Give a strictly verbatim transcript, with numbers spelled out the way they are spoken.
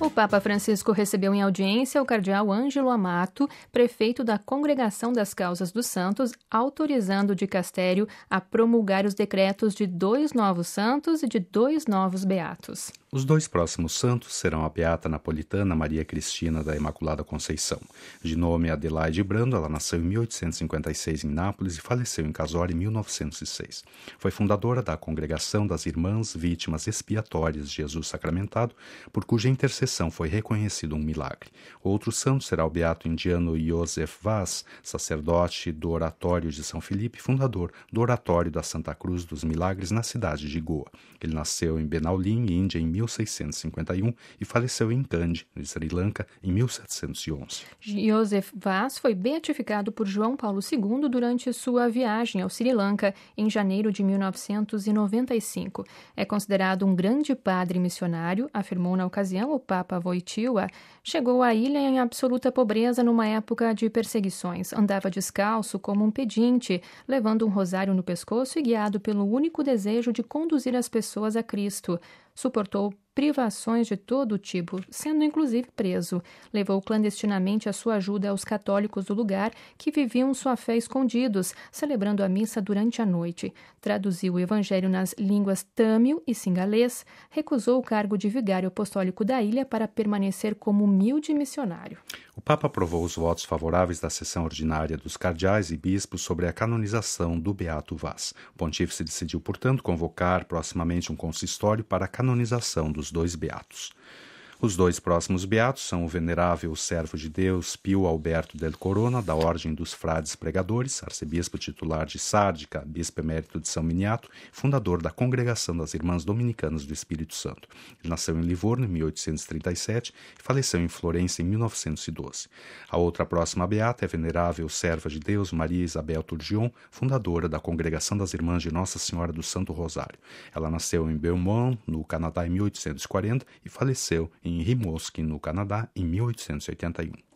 O Papa Francisco recebeu em audiência o cardeal Ângelo Amato, prefeito da Congregação das Causas dos Santos, autorizando o dicastério a promulgar os decretos de dois novos santos e de dois novos beatos. Os dois próximos santos serão a beata napolitana Maria Cristina da Imaculada Conceição. De nome Adelaide Brando, ela nasceu em mil oitocentos e cinquenta e seis em Nápoles e faleceu em Casório em mil novecentos e seis. Foi fundadora da Congregação das Irmãs Vítimas Expiatórias de Jesus Sacramentado, por cuja intercessão foi reconhecido um milagre. Outro santo será o beato indiano Joseph Vaz, sacerdote do Oratório de São Felipe, fundador do Oratório da Santa Cruz dos Milagres na cidade de Goa. Ele nasceu em Benaulim, Índia, em mil seiscentos e cinquenta e um e faleceu em Kandy, no Sri Lanka, em mil setecentos e onze. Joseph Vaz foi beatificado por João Paulo segundo durante sua viagem ao Sri Lanka em janeiro de mil novecentos e noventa e cinco. É considerado um grande padre missionário, afirmou na ocasião o Papa Wojtyła. Chegou à ilha em absoluta pobreza numa época de perseguições. Andava descalço como um pedinte, levando um rosário no pescoço e guiado pelo único desejo de conduzir as pessoas a Cristo. Suportou privações de todo tipo, sendo inclusive preso. Levou clandestinamente a sua ajuda aos católicos do lugar que viviam sua fé escondidos, celebrando a missa durante a noite. Traduziu o evangelho nas línguas tâmil e singalês, recusou o cargo de vigário apostólico da ilha para permanecer como humilde missionário. O Papa aprovou os votos favoráveis da sessão ordinária dos cardeais e bispos sobre a canonização do Beato Vaz. O pontífice decidiu, portanto, convocar proximamente um consistório para a canonização dos dois beatos. Os dois próximos beatos são o venerável servo de Deus Pio Alberto del Corona, da Ordem dos Frades Pregadores, arcebispo titular de Sárdica, bispo emérito de São Miniato, fundador da Congregação das Irmãs Dominicanas do Espírito Santo. Ele nasceu em Livorno em mil oitocentos e trinta e sete e faleceu em Florença em mil novecentos e doze. A outra próxima beata é a venerável serva de Deus Maria Isabel Turgion, fundadora da Congregação das Irmãs de Nossa Senhora do Santo Rosário. Ela nasceu em Beaumont, no Canadá, em mil oitocentos e quarenta e faleceu em Rimouski, no Canadá, em mil oitocentos e oitenta e um.